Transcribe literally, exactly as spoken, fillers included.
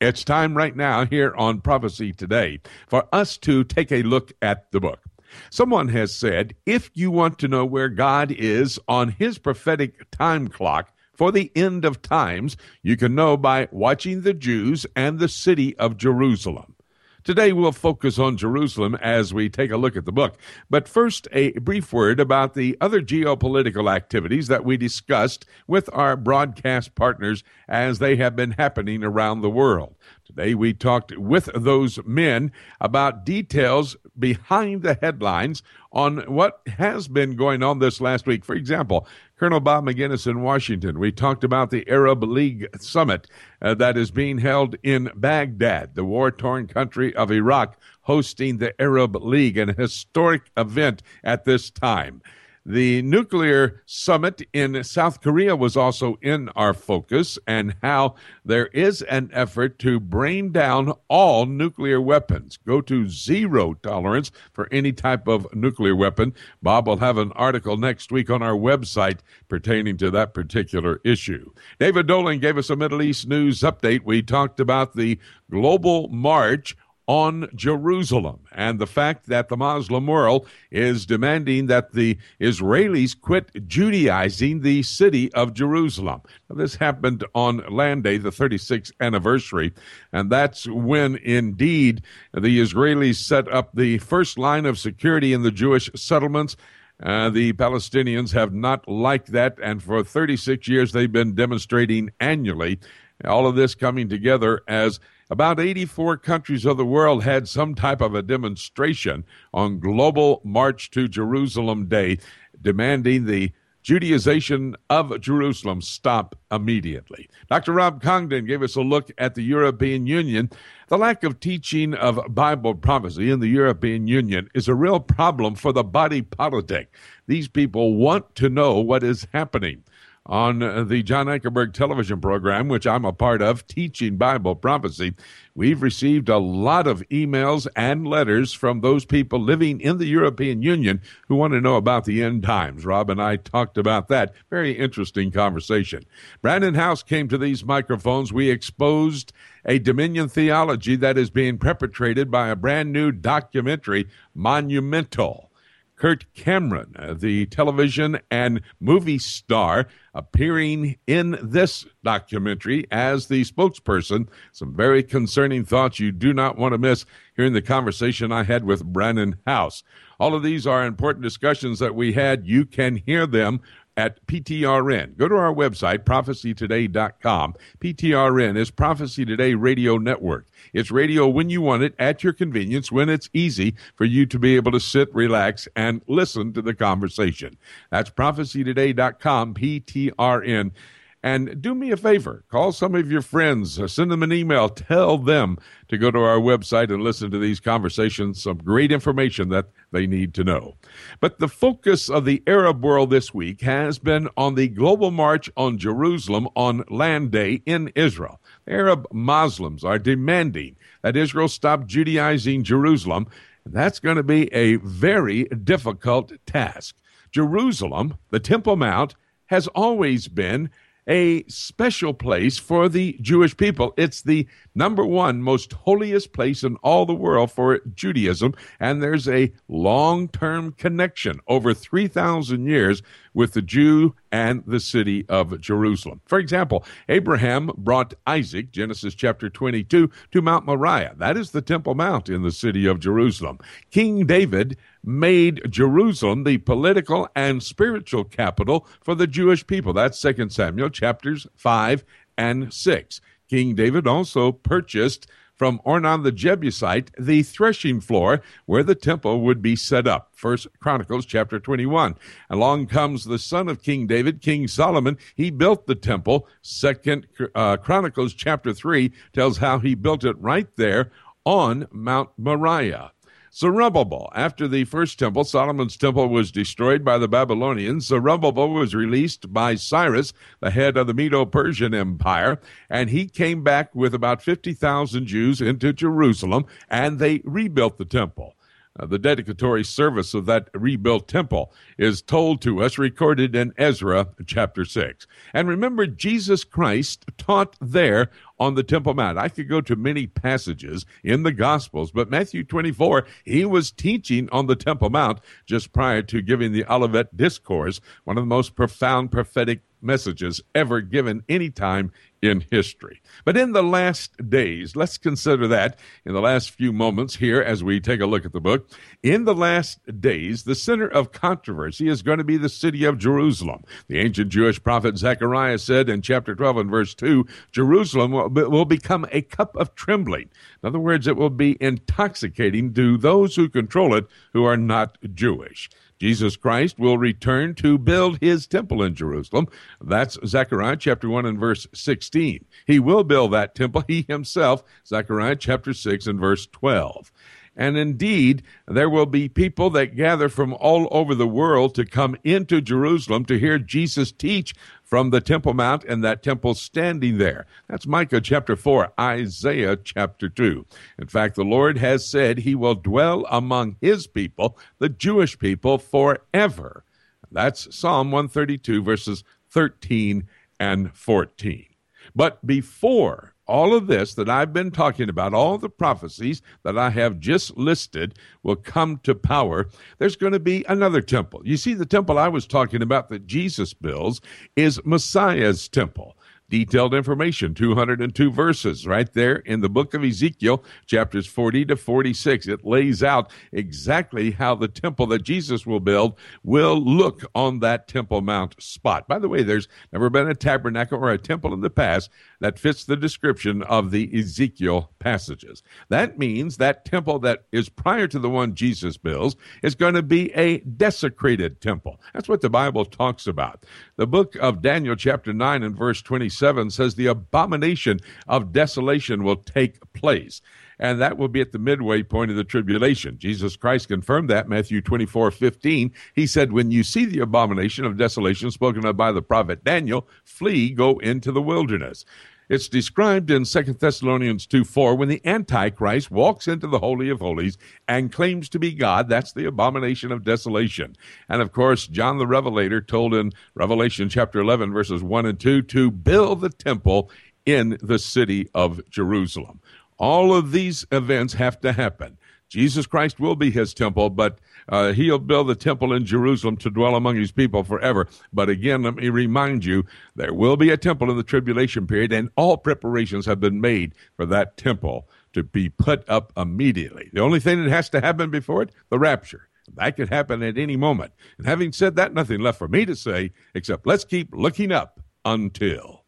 It's time right now here on Prophecy Today for us to take a look at the book. Someone has said, if you want to know where God is on his prophetic time clock for the end of times, you can know by watching the Jews and the city of Jerusalem. Today we'll focus on Jerusalem as we take a look at the book. But first, a brief word about the other geopolitical activities that we discussed with our broadcast partners as they have been happening around the world. Today we talked with those men about details behind the headlines on what has been going on this last week. For example, Colonel Bob McGinnis in Washington. We talked about the Arab League summit uh, that is being held in Baghdad, the war-torn country of Iraq, hosting the Arab League, an historic event at this time. The nuclear summit in South Korea was also in our focus, and how there is an effort to bring down all nuclear weapons, go to zero tolerance for any type of nuclear weapon. Bob will have an article next week on our website pertaining to that particular issue. David Dolan gave us a Middle East news update. We talked about the global march on Jerusalem and the fact that the Muslim world is demanding that the Israelis quit Judaizing the city of Jerusalem. Now, this happened on Land Day, the thirty-sixth anniversary, and that's when indeed the Israelis set up the first line of security in the Jewish settlements. Uh, the Palestinians have not liked that, and for thirty-six years they've been demonstrating annually. All of this coming together as about eighty-four countries of the world had some type of a demonstration on Global March to Jerusalem Day, demanding the Judaization of Jerusalem stop immediately. Doctor Rob Congdon gave us a look at the European Union. The lack of teaching of Bible prophecy in the European Union is a real problem for the body politic. These people want to know what is happening. On the John Ankerberg television program, which I'm a part of, Teaching Bible Prophecy, we've received a lot of emails and letters from those people living in the European Union who want to know about the end times. Rob and I talked about that. Very interesting conversation. Brandon House came to these microphones. We exposed a Dominion theology that is being perpetrated by a brand new documentary, Monumental. Kurt Cameron, uh, the television and movie star, appearing in this documentary as the spokesperson. Some very concerning thoughts you do not want to miss hearing the conversation I had with Brandon House. All of these are important discussions that we had. You can hear them at P T R N. Go to our website, prophecy today dot com. P T R N is Prophecy Today Radio Network. It's radio when you want it, at your convenience, when it's easy for you to be able to sit, relax, and listen to the conversation. That's prophecy today dot com, P T R N. And do me a favor, call some of your friends, send them an email, tell them to go to our website and listen to these conversations, some great information that they need to know. But the focus of the Arab world this week has been on the global march on Jerusalem on Land Day in Israel. Arab Muslims are demanding that Israel stop Judaizing Jerusalem. That's going to be a very difficult task. Jerusalem, the Temple Mount, has always been a special place for the Jewish people. It's the number one most holiest place in all the world for Judaism, and there's a long-term connection over three thousand years with the Jew and the city of Jerusalem. For example, Abraham brought Isaac, Genesis chapter twenty-two, to Mount Moriah. That is the Temple Mount in the city of Jerusalem. King David made Jerusalem the political and spiritual capital for the Jewish people. That's Second Samuel chapters five and six. King David also purchased from Ornan the Jebusite the threshing floor where the temple would be set up. First Chronicles chapter twenty-one. Along comes the son of King David, King Solomon. He built the temple. Second uh, Chronicles chapter three tells how he built it right there on Mount Moriah. Zerubbabel. After the first temple, Solomon's temple, was destroyed by the Babylonians, Zerubbabel was released by Cyrus, the head of the Medo-Persian Empire, and he came back with about fifty thousand Jews into Jerusalem, and they rebuilt the temple. Uh, the dedicatory service of that rebuilt temple is told to us, recorded in Ezra chapter six. And remember, Jesus Christ taught there on the Temple Mount. I could go to many passages in the Gospels, but Matthew twenty-four, he was teaching on the Temple Mount just prior to giving the Olivet Discourse, one of the most profound prophetic messages ever given any time in history. But in the last days, let's consider that in the last few moments here as we take a look at the book. In the last days, the center of controversy is going to be the city of Jerusalem. The ancient Jewish prophet Zechariah said in chapter twelve and verse two, Jerusalem will, will become a cup of trembling. In other words, it will be intoxicating to those who control it who are not Jewish. Jesus Christ will return to build his temple in Jerusalem. That's Zechariah chapter one and verse sixteen. He will build that temple, he himself, Zechariah chapter six and verse twelve. And indeed, there will be people that gather from all over the world to come into Jerusalem to hear Jesus teach from the Temple Mount and that temple standing there. That's Micah chapter four, Isaiah chapter two. In fact, the Lord has said he will dwell among his people, the Jewish people, forever. That's Psalm one thirty-two, verses thirteen and fourteen. But before all of this that I've been talking about, all the prophecies that I have just listed will come to power, there's going to be another temple. You see, the temple I was talking about that Jesus builds is Messiah's temple. Detailed information, two hundred two verses right there in the book of Ezekiel, chapters forty to forty-six. It lays out exactly how the temple that Jesus will build will look on that Temple Mount spot. By the way, there's never been a tabernacle or a temple in the past that fits the description of the Ezekiel passages. That means that temple that is prior to the one Jesus builds is going to be a desecrated temple. That's what the Bible talks about. The book of Daniel, chapter nine and verse twenty-seven says the abomination of desolation will take place. And that will be at the midway point of the tribulation. Jesus Christ confirmed that, Matthew twenty-four fifteen. He said, when you see the abomination of desolation spoken of by the prophet Daniel, flee, go into the wilderness. It's described in Second Thessalonians two four when the Antichrist walks into the Holy of Holies and claims to be God. That's the abomination of desolation. And of course, John the Revelator told in Revelation chapter eleven, verses one and two, to build the temple in the city of Jerusalem. All of these events have to happen. Jesus Christ will be his temple, but uh, he'll build the temple in Jerusalem to dwell among his people forever. But again, let me remind you, there will be a temple in the tribulation period, and all preparations have been made for that temple to be put up immediately. The only thing that has to happen before it, the rapture. That could happen at any moment. And having said that, nothing left for me to say except let's keep looking up until...